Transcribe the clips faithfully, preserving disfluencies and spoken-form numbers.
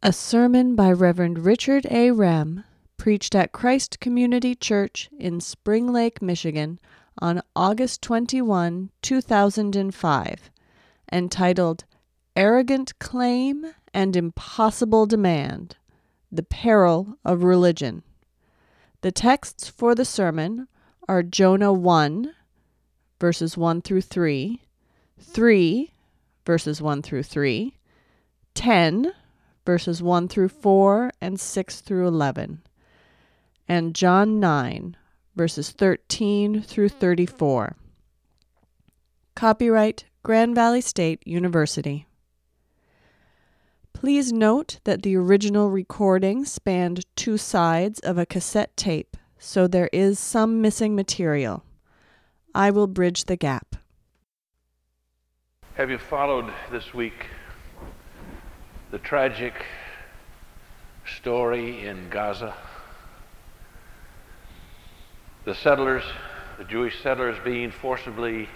A sermon by Reverend Richard A. Rem, preached at Christ Community Church in Spring Lake, Michigan, on August twenty-first, two thousand five, entitled Arrogant Claim and Impossible Demand: The Peril of Religion. The texts for the sermon are Jonah one, verses one through three, three, verses one through three, ten, verses one through four and six through eleven, and John nine, verses thirteen through thirty-four. Copyright Grand Valley State University. Please note that the original recording spanned two sides of a cassette tape, so there is some missing material. I will bridge the gap. Have you followed this week the tragic story in Gaza? The settlers, the Jewish settlers being forcibly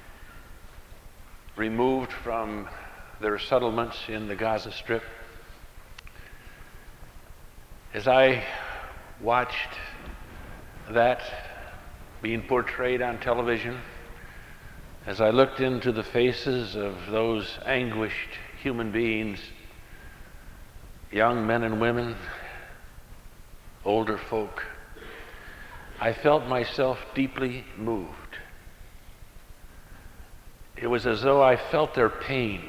removed from their settlements in the Gaza Strip. As I watched that being portrayed on television, as I looked into the faces of those anguished human beings, young men and women, older folk, I felt myself deeply moved. It was as though I felt their pain.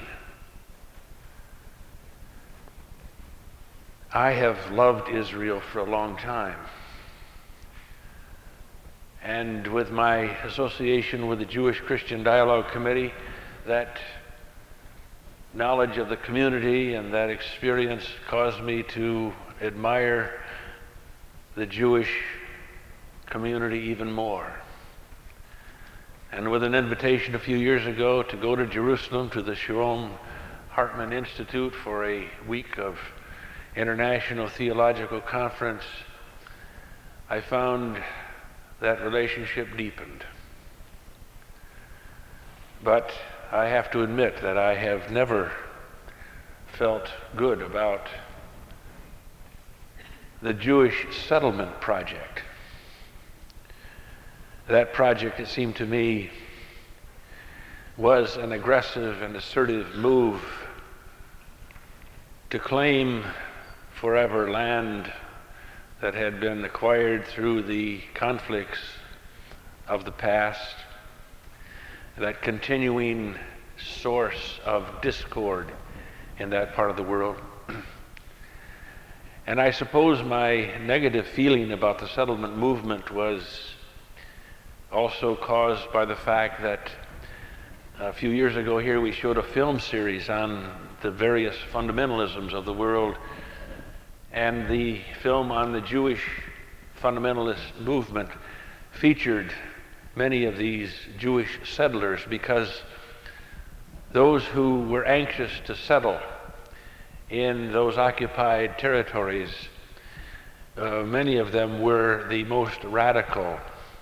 I have loved Israel for a long time. And with my association with the Jewish Christian Dialogue Committee, that knowledge of the community and that experience caused me to admire the Jewish community even more. And with an invitation a few years ago to go to Jerusalem to the Shalom Hartman Institute for a week of International Theological Conference, I found that relationship deepened. But I have to admit that I have never felt good about the Jewish settlement project. That project, it seemed to me, was an aggressive and assertive move to claim forever land that had been acquired through the conflicts of the past, that continuing source of discord in that part of the world. And I suppose my negative feeling about the settlement movement was also caused by the fact that a few years ago here we showed a film series on the various fundamentalisms of the world, and the film on the Jewish fundamentalist movement featured many of these Jewish settlers, because those who were anxious to settle in those occupied territories, uh, many of them were the most radical,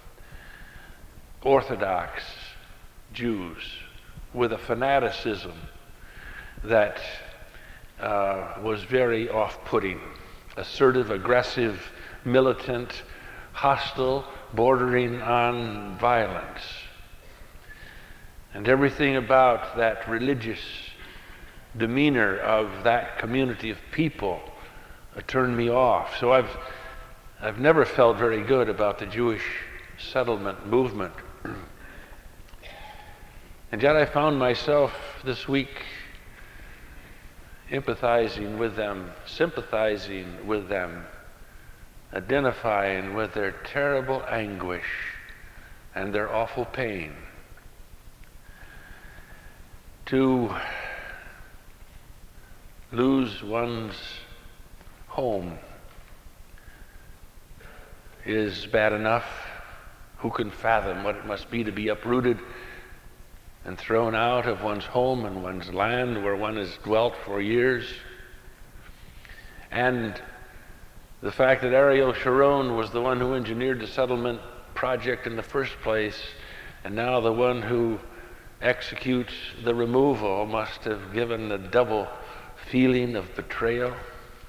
Orthodox Jews with a fanaticism that uh, was very off-putting, assertive, aggressive, militant, hostile, bordering on violence. And everything about that religious demeanor of that community of people uh, turned me off. So I've, I've never felt very good about the Jewish settlement movement. And yet I found myself this week empathizing with them, sympathizing with them, identifying with their terrible anguish and their awful pain. To lose one's home is bad enough. Who can fathom what it must be to be uprooted and thrown out of one's home and one's land where one has dwelt for years? And the fact that Ariel Sharon was the one who engineered the settlement project in the first place, and now the one who executes the removal, must have given a double feeling of betrayal.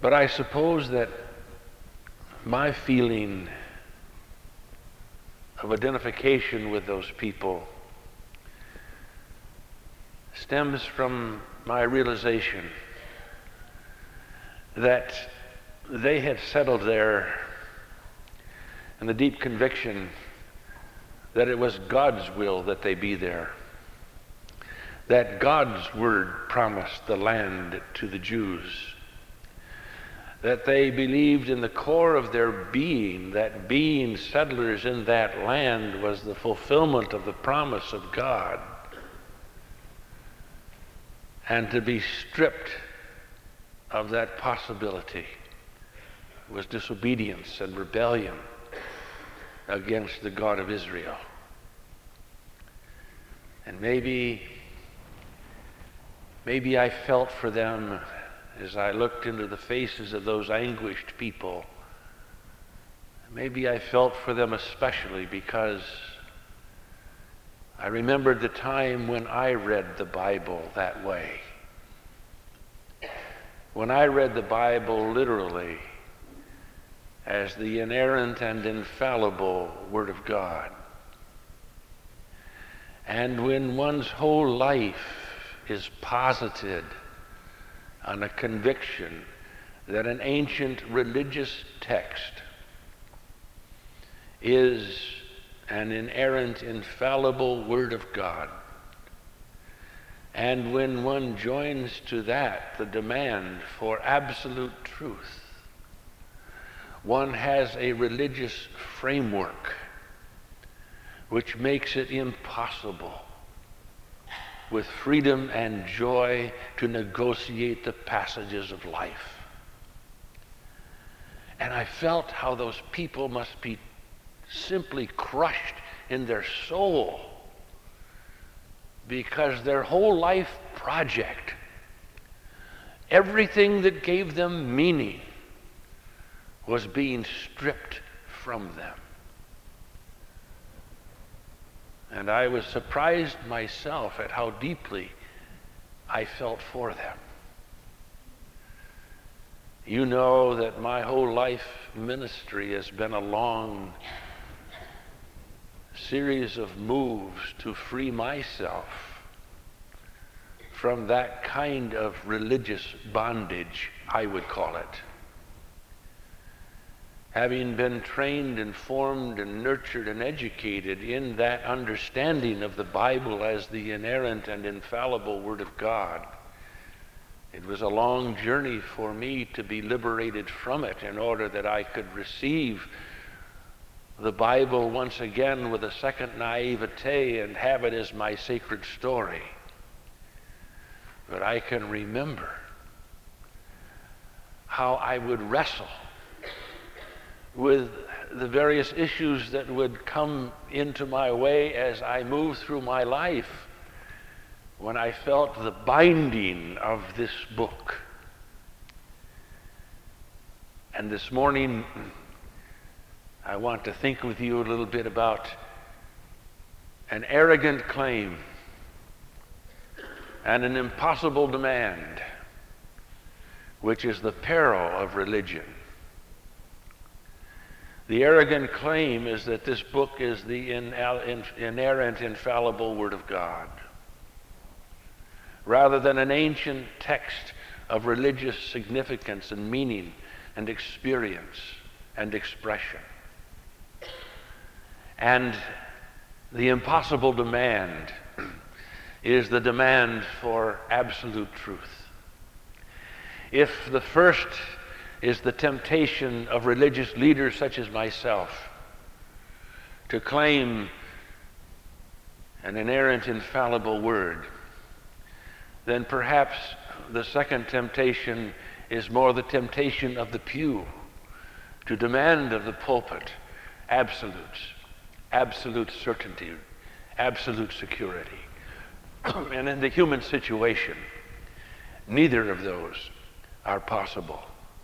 But I suppose that my feeling of identification with those people stems from my realization that they had settled there in the deep conviction that it was God's will that they be there, that God's word promised the land to the Jews, that they believed in the core of their being that being settlers in that land was the fulfillment of the promise of God, and to be stripped of that possibility was disobedience and rebellion against the God of Israel. And maybe, maybe I felt for them as I looked into the faces of those anguished people. Maybe I felt for them especially because I remembered the time when I read the Bible that way. When I read the Bible literally as the inerrant and infallible Word of God. And when one's whole life is posited on a conviction that an ancient religious text is an inerrant, infallible Word of God, and when one joins to that the demand for absolute truth, one has a religious framework which makes it impossible with freedom and joy to negotiate the passages of life. And I felt how those people must be simply crushed in their soul because their whole life project, everything that gave them meaning, was being stripped from them. And I was surprised myself at how deeply I felt for them. You know that my whole life ministry has been a long series of moves to free myself from that kind of religious bondage, I would call it. Having been trained and formed and nurtured and educated in that understanding of the Bible as the inerrant and infallible Word of God, it was a long journey for me to be liberated from it in order that I could receive the Bible once again with a second naivete and have it as my sacred story. But I can remember how I would wrestle with the various issues that would come into my way as I moved through my life when I felt the binding of this book. And this morning, I want to think with you a little bit about an arrogant claim and an impossible demand, which is the peril of religion. The arrogant claim is that this book is the inerrant, infallible Word of God, rather than an ancient text of religious significance and meaning and experience and expression. And the impossible demand is the demand for absolute truth. If the first is the temptation of religious leaders such as myself to claim an inerrant, infallible word, then perhaps the second temptation is more the temptation of the pew to demand of the pulpit absolutes, absolute certainty, absolute security. And in the human situation, neither of those are possible.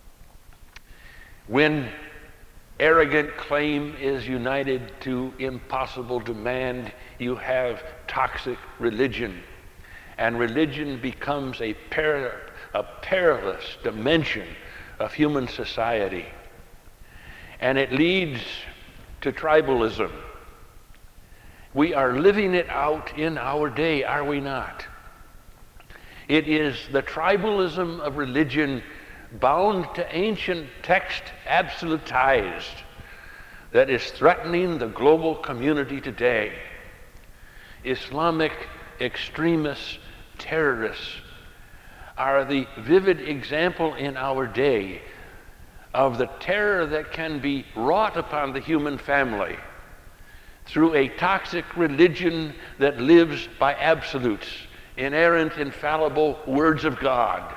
When arrogant claim is united to impossible demand, you have toxic religion. And religion becomes a, per- a perilous dimension of human society. And it leads to tribalism. We are living it out in our day, are we not? It is the tribalism of religion bound to ancient text, absolutized, that is threatening the global community today. Islamic extremists, terrorists, are the vivid example in our day of the terror that can be wrought upon the human family through a toxic religion that lives by absolutes, inerrant, infallible words of God.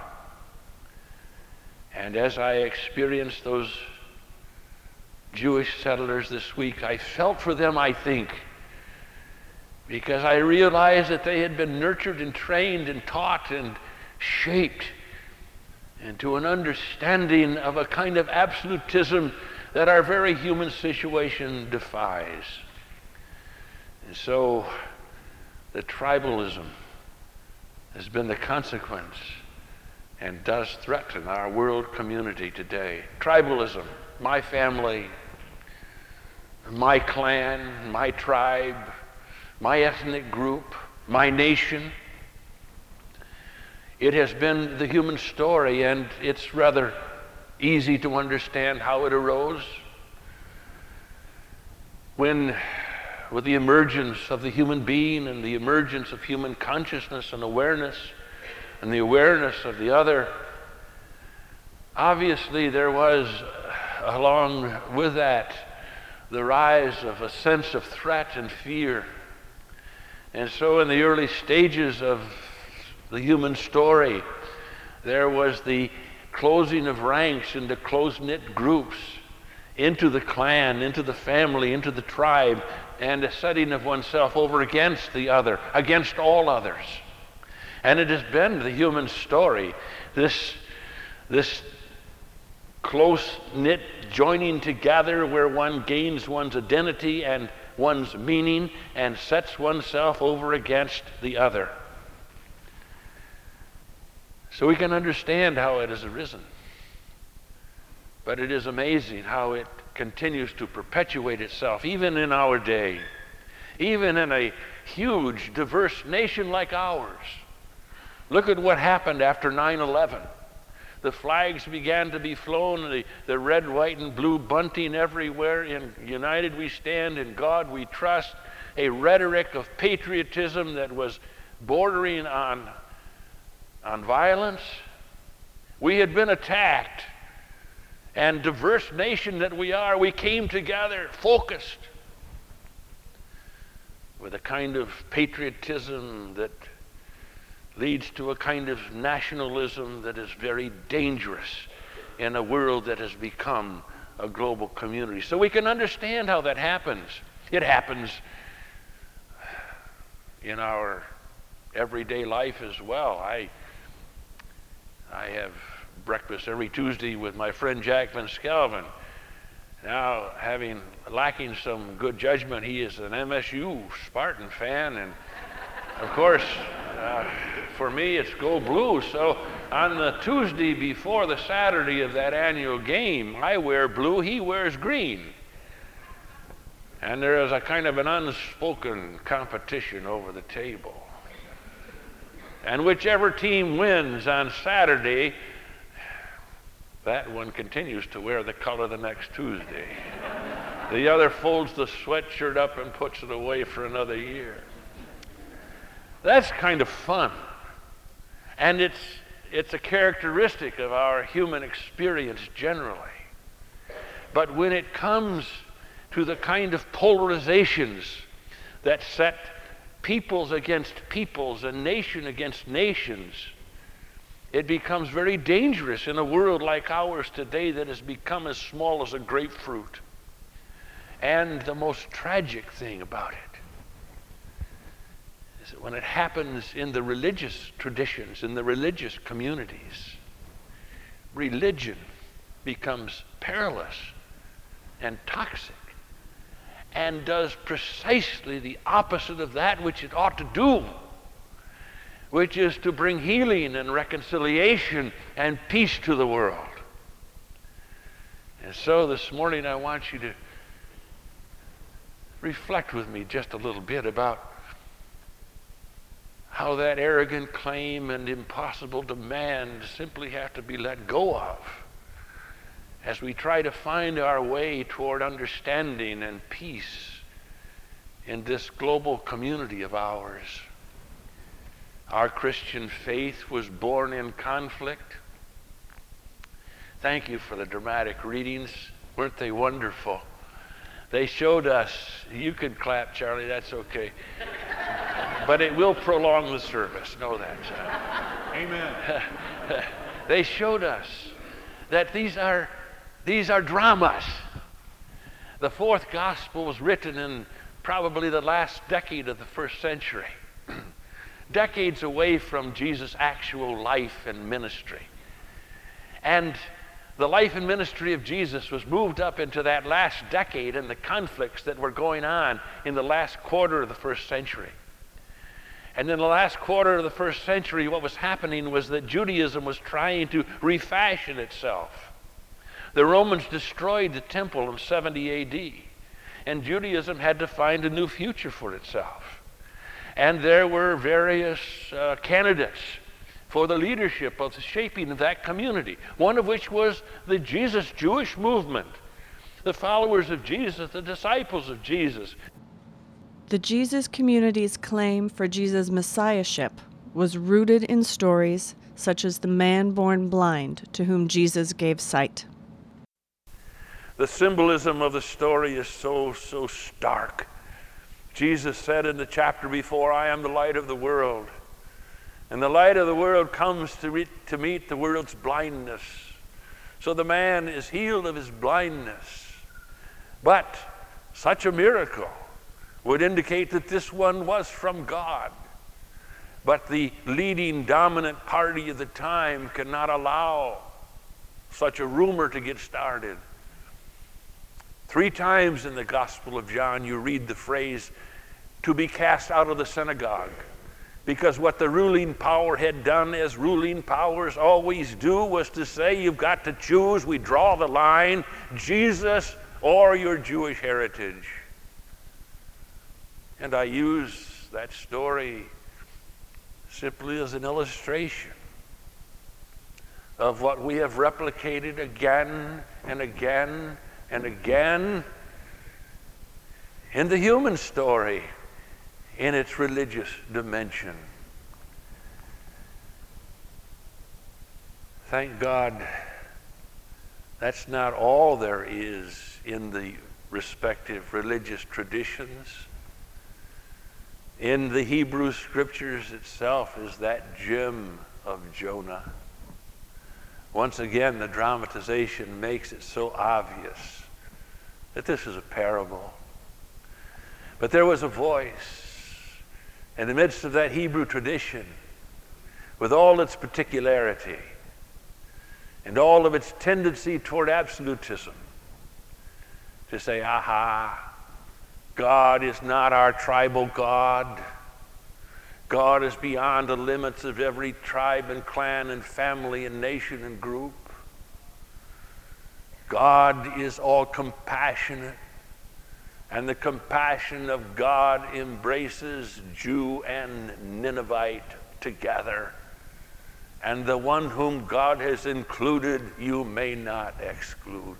And as I experienced those Jewish settlers this week, I felt for them, I think, because I realized that they had been nurtured and trained and taught and shaped into an understanding of a kind of absolutism that our very human situation defies. And so the tribalism has been the consequence and does threaten our world community today. Tribalism, my family, my clan, my tribe, my ethnic group, my nation. It has been the human story, and it's rather easy to understand how it arose. When, with the emergence of the human being and the emergence of human consciousness and awareness, and the awareness of the other, obviously there was, along with that, the rise of a sense of threat and fear. And so in the early stages of the human story, there was the closing of ranks into close-knit groups, into the clan, into the family, into the tribe, and a setting of oneself over against the other, against all others. And it has been the human story, this, this close-knit joining together where one gains one's identity and one's meaning and sets oneself over against the other. So we can understand how it has arisen. But it is amazing how it continues to perpetuate itself, even in our day, even in a huge, diverse nation like ours. Look at what happened after nine eleven. The flags began to be flown, the, the red, white, and blue bunting everywhere. In United we stand, in God we trust. A rhetoric of patriotism that was bordering on, on violence. We had been attacked, and diverse nation that we are, we came together focused with a kind of patriotism that leads to a kind of nationalism that is very dangerous in a world that has become a global community. So we can understand how that happens. It happens in our everyday life as well. I, I have breakfast every Tuesday with my friend Jack Van Skelven. Now, having lacking some good judgment, he is an M S U Spartan fan, and of course, uh, for me, it's Go Blue. So on the Tuesday before the Saturday of that annual game, I wear blue, he wears green. And there is a kind of an unspoken competition over the table. And whichever team wins on Saturday, that one continues to wear the color the next Tuesday. The other folds the sweatshirt up and puts it away for another year. That's kind of fun. And it's, it's a characteristic of our human experience generally. But when it comes to the kind of polarizations that set peoples against peoples and nation against nations, it becomes very dangerous in a world like ours today that has become as small as a grapefruit. And the most tragic thing about it is that when it happens in the religious traditions, in the religious communities, religion becomes perilous and toxic and does precisely the opposite of that which it ought to do, which is to bring healing and reconciliation and peace to the world. And so this morning I want you to reflect with me just a little bit about how that arrogant claim and impossible demand simply have to be let go of as we try to find our way toward understanding and peace in this global community of ours. Our Christian faith was born in conflict. Thank you for the dramatic readings. Weren't they wonderful? They showed us, you could clap, Charlie, that's okay. But it will prolong the service, know that. Amen. They showed us that these are, these are dramas. The fourth gospel was written in probably the last decade of the first century. Decades away from Jesus' actual life and ministry. And the life and ministry of Jesus was moved up into that last decade and the conflicts that were going on in the last quarter of the first century. And in the last quarter of the first century, what was happening was that Judaism was trying to refashion itself. The Romans destroyed the temple in seventy A D, and Judaism had to find a new future for itself. And there were various uh, candidates for the leadership of the shaping of that community, one of which was the Jesus Jewish movement, the followers of Jesus, the disciples of Jesus. The Jesus community's claim for Jesus' messiahship was rooted in stories such as the man born blind to whom Jesus gave sight. The symbolism of the story is so, so stark. Jesus said in the chapter before, I am the light of the world. And the light of the world comes to, re- to meet the world's blindness. So the man is healed of his blindness. But such a miracle would indicate that this one was from God. But the leading dominant party of the time cannot allow such a rumor to get started. Three times in the Gospel of John you read the phrase, to be cast out of the synagogue. Because what the ruling power had done, as ruling powers always do, was to say, you've got to choose. We draw the line, Jesus or your Jewish heritage. And I use that story simply as an illustration of what we have replicated again and again and again in the human story in its religious dimension. Thank God that's not all there is in the respective religious traditions. In the Hebrew Scriptures itself is that gem of Jonah. Once again, the dramatization makes it so obvious that this is a parable. But there was a voice in the midst of that Hebrew tradition, with all its particularity and all of its tendency toward absolutism, to say, aha, God is not our tribal God. God is beyond the limits of every tribe and clan and family and nation and group. God is all compassionate, and the compassion of God embraces Jew and Ninevite together. And the one whom God has included, you may not exclude.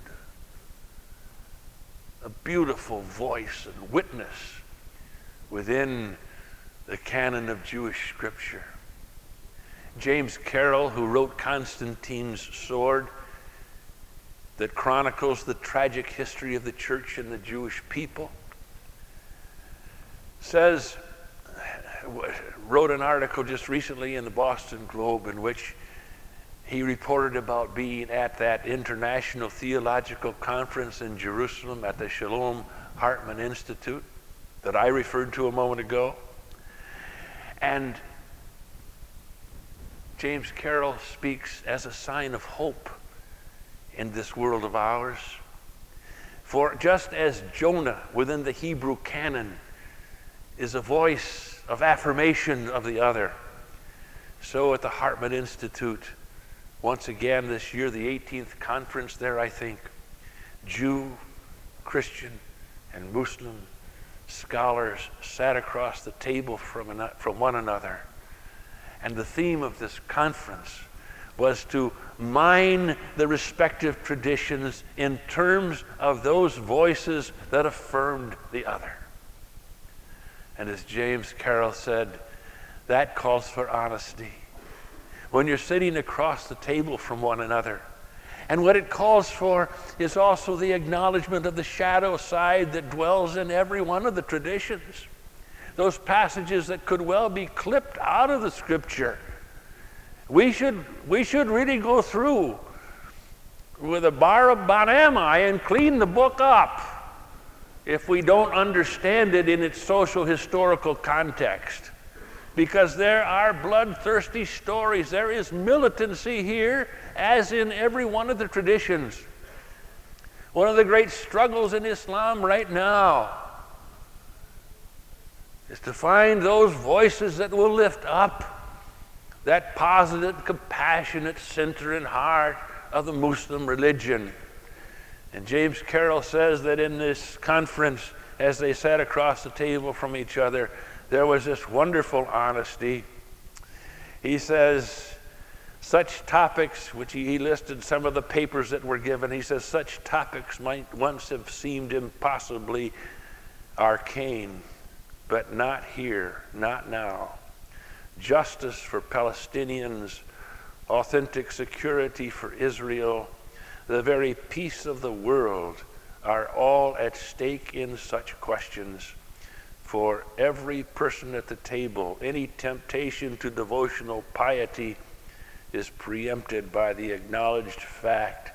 A beautiful voice and witness within the canon of Jewish Scripture. James Carroll, who wrote Constantine's Sword, that chronicles the tragic history of the church and the Jewish people, says, wrote an article just recently in the Boston Globe in which he reported about being at that International Theological Conference in Jerusalem at the Shalom Hartman Institute that I referred to a moment ago. And James Carroll speaks as a sign of hope in this world of ours. For just as Jonah within the Hebrew canon is a voice of affirmation of the other, so at the Hartman Institute, once again this year, the eighteenth conference there, I think, Jew, Christian, and Muslim scholars sat across the table from, an, from one another. And the theme of this conference was to mine the respective traditions in terms of those voices that affirmed the other. And as James Carroll said, that calls for honesty. When you're sitting across the table from one another, and what it calls for is also the acknowledgement of the shadow side that dwells in every one of the traditions. Those passages that could well be clipped out of the Scripture. We should, we should really go through with a bar of Banami and clean the book up if we don't understand it in its social historical context. Because there are bloodthirsty stories. There is militancy here, as in every one of the traditions. One of the great struggles in Islam right now is to find those voices that will lift up that positive, compassionate center and heart of the Muslim religion. And James Carroll says that in this conference, as they sat across the table from each other, there was this wonderful honesty. He says, such topics, which he, he listed some of the papers that were given, he says, such topics might once have seemed impossibly arcane, but not here, not now. Justice for Palestinians, authentic security for Israel, the very peace of the world are all at stake in such questions. For every person at the table, any temptation to devotional piety is preempted by the acknowledged fact.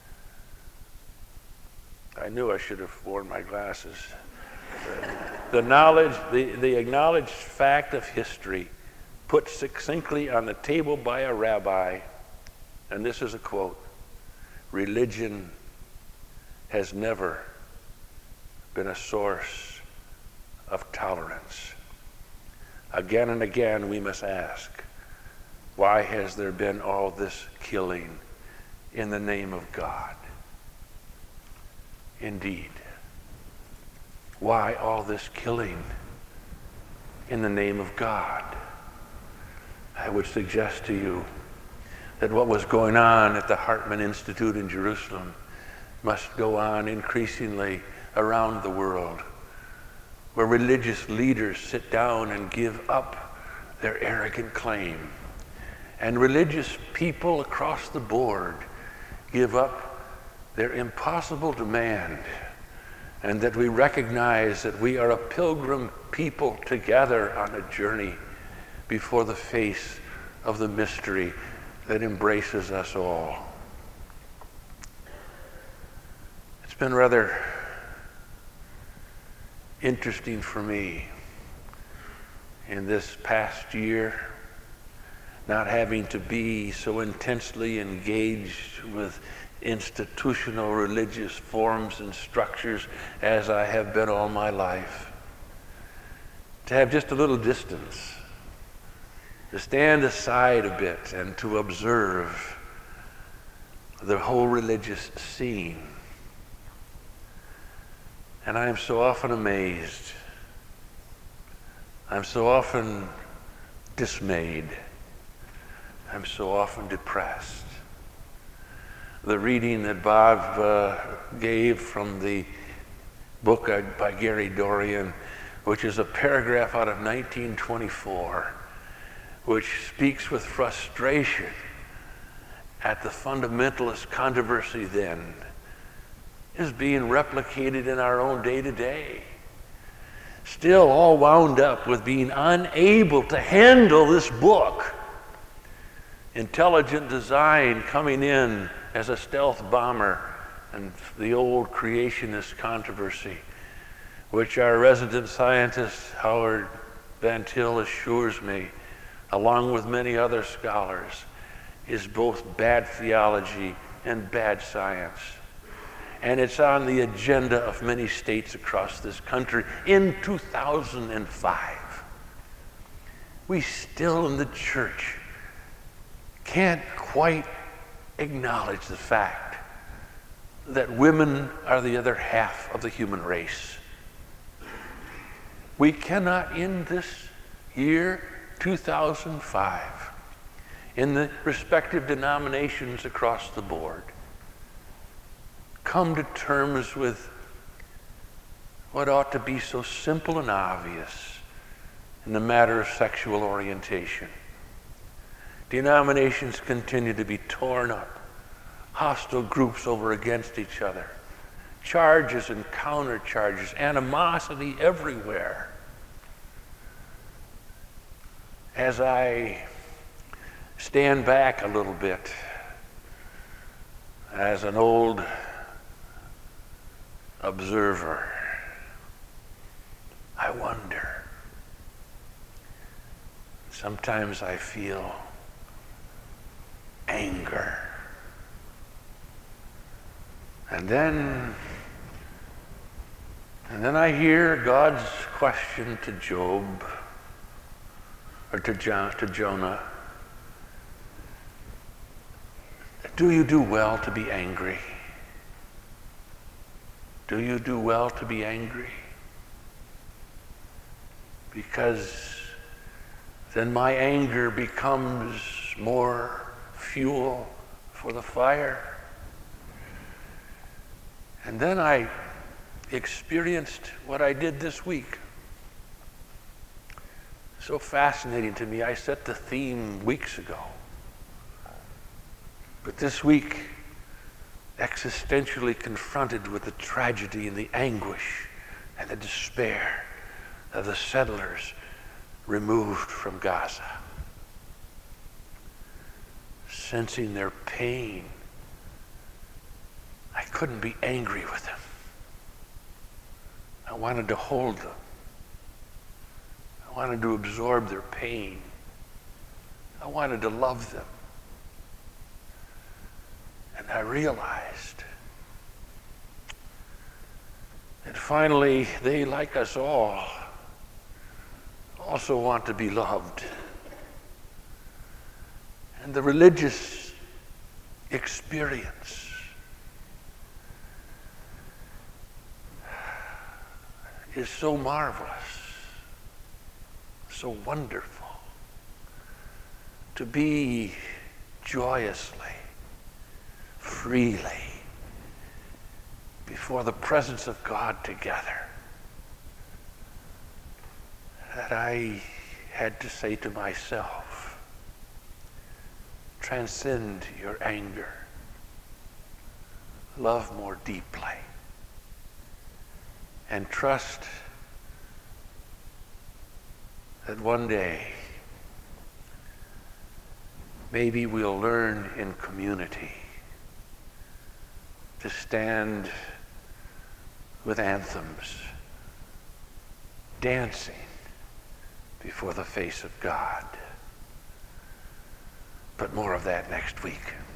I knew I should have worn my glasses. the knowledge, the, the acknowledged fact of history, put succinctly on the table by a rabbi, and this is a quote: religion has never been a source of tolerance. Again and again we must ask, why has there been all this killing in the name of God? Indeed, why all this killing in the name of God? I would suggest to you that what was going on at the Hartman Institute in Jerusalem must go on increasingly around the world, where religious leaders sit down and give up their arrogant claim, and religious people across the board give up their impossible demand, and that we recognize that we are a pilgrim people together on a journey before the face of the mystery that embraces us all. It's been rather interesting for me in this past year, not having to be so intensely engaged with institutional religious forms and structures as I have been all my life. To have just a little distance, to stand aside a bit and to observe the whole religious scene. And I am so often amazed. I'm so often dismayed. I'm so often depressed. The reading that Bob uh, gave from the book by Gary Dorian, which is a paragraph out of nineteen twenty-four, which speaks with frustration at the fundamentalist controversy then, is being replicated in our own day-to-day. Still all wound up with being unable to handle this book. Intelligent design coming in as a stealth bomber, and the old creationist controversy, which our resident scientist Howard Van Til assures me, along with many other scholars, is both bad theology and bad science. And it's on the agenda of many states across this country in two thousand five. We still in the church can't quite acknowledge the fact that women are the other half of the human race. We cannot, in this year two thousand five, in the respective denominations across the board, come to terms with what ought to be so simple and obvious in the matter of sexual orientation. Denominations continue to be torn up, hostile groups over against each other, charges and countercharges, animosity everywhere. As I stand back a little bit as an old observer, I wonder. Sometimes I feel anger. And then, and then I hear God's question to Job, or to, jo- to Jonah. Do you do well to be angry? Do you do well to be angry? Because then my anger becomes more fuel for the fire. And then I experienced what I did this week. So fascinating to me. I set the theme weeks ago. But this week, existentially confronted with the tragedy and the anguish and the despair of the settlers removed from Gaza. Sensing their pain, I couldn't be angry with them. I wanted to hold them. I wanted to absorb their pain. I wanted to love them. And I realized that finally they, like us all, also want to be loved. And the religious experience is so marvelous, so wonderful, to be joyously, freely before the presence of God together, that I had to say to myself, transcend your anger, love more deeply, and trust that one day maybe we'll learn in community to stand with anthems, dancing before the face of God. But more of that next week.